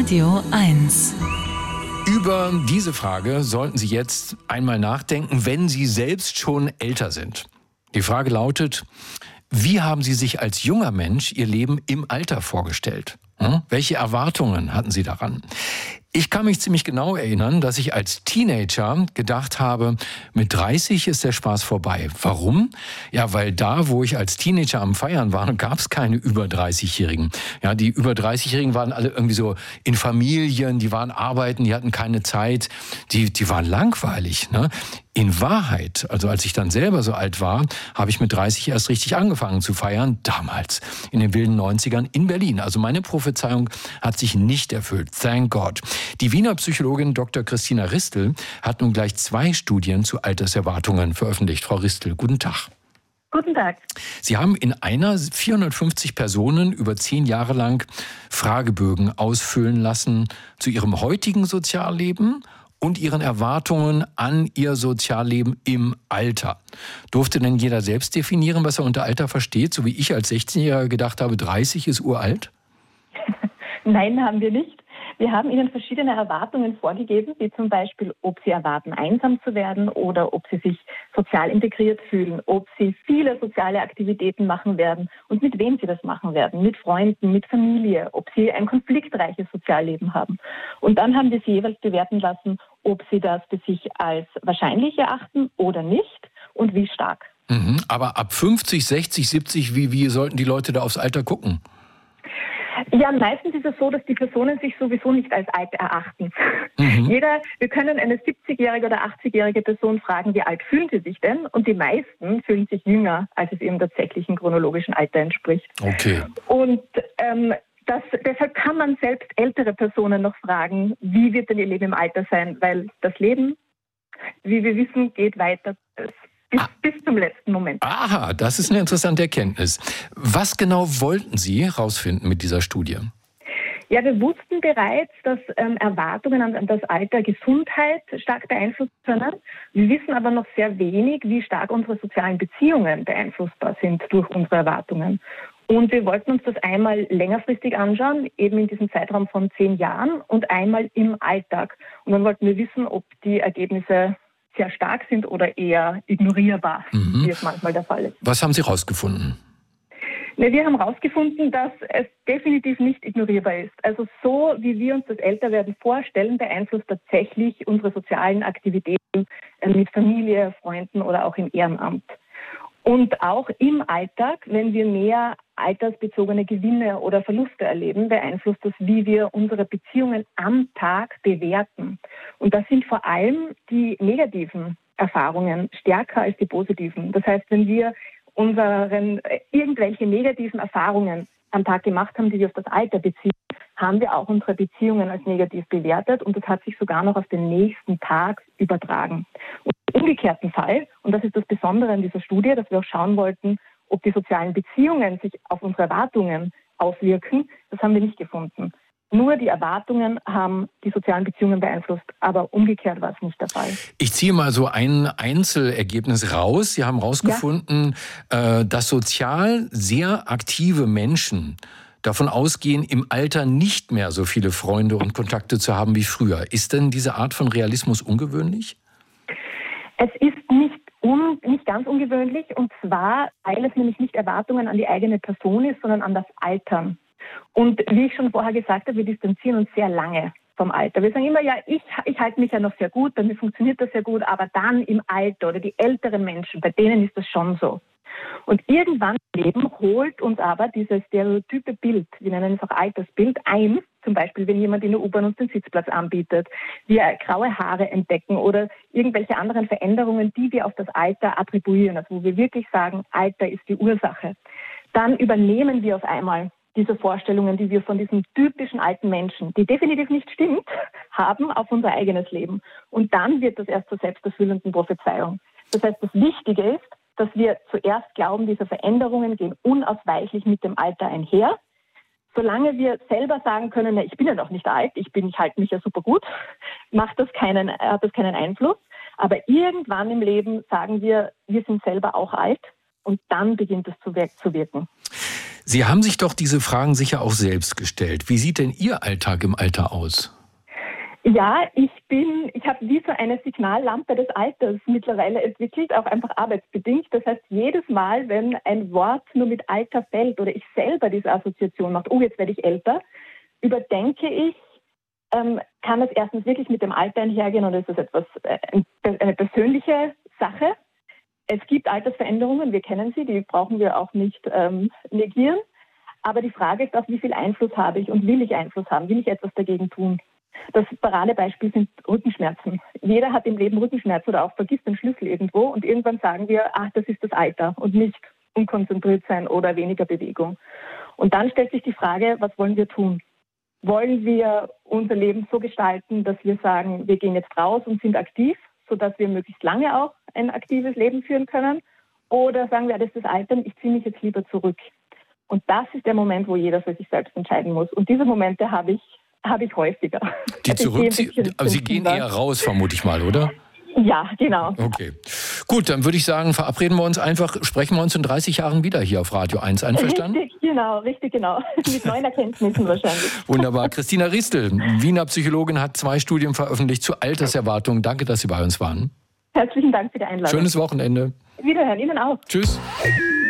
Radio 1. Über diese Frage sollten Sie jetzt einmal nachdenken, wenn Sie selbst schon älter sind. Die Frage lautet: Wie haben Sie sich als junger Mensch Ihr Leben im Alter vorgestellt? Welche Erwartungen hatten Sie daran? Ich kann mich ziemlich genau erinnern, dass ich als Teenager gedacht habe, mit 30 ist der Spaß vorbei. Warum? Ja, weil da, wo ich als Teenager am Feiern war, gab es keine über 30-Jährigen. Ja, die über 30-Jährigen waren alle irgendwie so in Familien, die waren arbeiten, die hatten keine Zeit, die waren langweilig, ne? In Wahrheit, also als ich dann selber so alt war, habe ich mit 30 erst richtig angefangen zu feiern, damals, in den wilden 90ern in Berlin. Also meine Prophezeiung hat sich nicht erfüllt, thank God. Die Wiener Psychologin Dr. Christina Ristel hat nun gleich 2 Studien zu Alterserwartungen veröffentlicht. Frau Ristel, guten Tag. Guten Tag. Sie haben in einer 450 Personen über 10 Jahre lang Fragebögen ausfüllen lassen zu ihrem heutigen Sozialleben und ihren Erwartungen an ihr Sozialleben im Alter. Durfte denn jeder selbst definieren, was er unter Alter versteht, so wie ich als 16-Jähriger gedacht habe, 30 ist uralt? Nein, haben wir nicht. Wir haben Ihnen verschiedene Erwartungen vorgegeben, wie zum Beispiel, ob Sie erwarten, einsam zu werden oder ob Sie sich sozial integriert fühlen, ob Sie viele soziale Aktivitäten machen werden und mit wem Sie das machen werden, mit Freunden, mit Familie, ob Sie ein konfliktreiches Sozialleben haben. Und dann haben wir Sie jeweils bewerten lassen, ob Sie das für sich als wahrscheinlich erachten oder nicht und wie stark. Aber ab 50, 60, 70, wie sollten die Leute da aufs Alter gucken? Ja, meistens ist es so, dass die Personen sich sowieso nicht als alt erachten. Wir können eine 70-jährige oder 80-jährige Person fragen, wie alt fühlen sie sich denn? Und die meisten fühlen sich jünger, als es ihrem tatsächlichen chronologischen Alter entspricht. Okay. Und deshalb kann man selbst ältere Personen noch fragen, wie wird denn ihr Leben im Alter sein? Weil das Leben, wie wir wissen, geht weiter bis zum letzten Moment. Aha, das ist eine interessante Erkenntnis. Was genau wollten Sie herausfinden mit dieser Studie? Ja, wir wussten bereits, dass Erwartungen an das Alter Gesundheit stark beeinflussen können. Wir wissen aber noch sehr wenig, wie stark unsere sozialen Beziehungen beeinflussbar sind durch unsere Erwartungen. Und wir wollten uns das einmal längerfristig anschauen, eben in diesem Zeitraum von 10 Jahren und einmal im Alltag. Und dann wollten wir wissen, ob die Ergebnisse sehr stark sind oder eher ignorierbar, wie es manchmal der Fall ist. Was haben Sie herausgefunden? Wir haben herausgefunden, dass es definitiv nicht ignorierbar ist. Also so, wie wir uns das Älterwerden vorstellen, beeinflusst tatsächlich unsere sozialen Aktivitäten mit Familie, Freunden oder auch im Ehrenamt. Und auch im Alltag, wenn wir mehr altersbezogene Gewinne oder Verluste erleben, beeinflusst das, wie wir unsere Beziehungen am Tag bewerten. Und das sind vor allem die negativen Erfahrungen stärker als die positiven. Das heißt, wenn wir irgendwelche negativen Erfahrungen am Tag gemacht haben, die wir auf das Alter beziehen, haben wir auch unsere Beziehungen als negativ bewertet und das hat sich sogar noch auf den nächsten Tag übertragen. Und im umgekehrten Fall, und das ist das Besondere an dieser Studie, dass wir auch schauen wollten, ob die sozialen Beziehungen sich auf unsere Erwartungen auswirken, das haben wir nicht gefunden. Nur die Erwartungen haben die sozialen Beziehungen beeinflusst, aber umgekehrt war es nicht der Fall. Ich ziehe mal so ein Einzelergebnis raus. Sie haben herausgefunden, dass sozial sehr aktive Menschen davon ausgehen, im Alter nicht mehr so viele Freunde und Kontakte zu haben wie früher. Ist denn diese Art von Realismus ungewöhnlich? Es ist nicht ganz ungewöhnlich, und zwar, weil es nämlich nicht Erwartungen an die eigene Person ist, sondern an das Altern. Und wie ich schon vorher gesagt habe, wir distanzieren uns sehr lange vom Alter. Wir sagen immer, ja, ich halte mich ja noch sehr gut, bei mir funktioniert das sehr gut, aber dann im Alter oder die älteren Menschen, bei denen ist das schon so. Und irgendwann im Leben holt uns aber dieses stereotype Bild, wir nennen es auch Altersbild, ein. Zum Beispiel, wenn jemand in der U-Bahn uns den Sitzplatz anbietet, wir graue Haare entdecken oder irgendwelche anderen Veränderungen, die wir auf das Alter attribuieren, also wo wir wirklich sagen, Alter ist die Ursache. Dann übernehmen wir auf einmal diese Vorstellungen, die wir von diesem typischen alten Menschen, die definitiv nicht stimmt, haben auf unser eigenes Leben. Und dann wird das erst zur selbsterfüllenden Prophezeiung. Das heißt, das Wichtige ist, dass wir zuerst glauben, diese Veränderungen gehen unausweichlich mit dem Alter einher. Solange wir selber sagen können, ich bin ja noch nicht alt, ich halte mich ja super gut, hat das keinen Einfluss. Aber irgendwann im Leben sagen wir sind selber auch alt und dann beginnt es zu wirken. Sie haben sich doch diese Fragen sicher auch selbst gestellt. Wie sieht denn Ihr Alltag im Alter aus? Ja, ich habe wie so eine Signallampe des Alters mittlerweile entwickelt, auch einfach arbeitsbedingt. Das heißt, jedes Mal, wenn ein Wort nur mit Alter fällt oder ich selber diese Assoziation mache, oh, jetzt werde ich älter, überdenke ich, kann es erstens wirklich mit dem Alter einhergehen oder ist das eine persönliche Sache? Es gibt Altersveränderungen, wir kennen sie, die brauchen wir auch nicht negieren. Aber die Frage ist auch, wie viel Einfluss habe ich und will ich Einfluss haben? Will ich etwas dagegen tun? Das Paradebeispiel sind Rückenschmerzen. Jeder hat im Leben Rückenschmerzen oder auch vergisst den Schlüssel irgendwo und irgendwann sagen wir, ach, das ist das Alter und nicht unkonzentriert sein oder weniger Bewegung. Und dann stellt sich die Frage, was wollen wir tun? Wollen wir unser Leben so gestalten, dass wir sagen, wir gehen jetzt raus und sind aktiv, sodass wir möglichst lange auch ein aktives Leben führen können? Oder sagen wir, das ist das Alter, ich ziehe mich jetzt lieber zurück. Und das ist der Moment, wo jeder für sich selbst entscheiden muss. Und diese Momente habe ich häufiger. Die zurückziehen, aber Sie gehen eher raus, vermute ich mal, oder? Ja, genau. Okay. Gut, dann würde ich sagen, verabreden wir uns einfach, sprechen wir uns in 30 Jahren wieder hier auf Radio 1. Einverstanden? Richtig, genau. Mit neuen Erkenntnissen wahrscheinlich. Wunderbar. Christina Ristel, Wiener Psychologin, hat 2 Studien veröffentlicht zu Alterserwartungen. Danke, dass Sie bei uns waren. Herzlichen Dank für die Einladung. Schönes Wochenende. Wiederhören, Ihnen auch. Tschüss.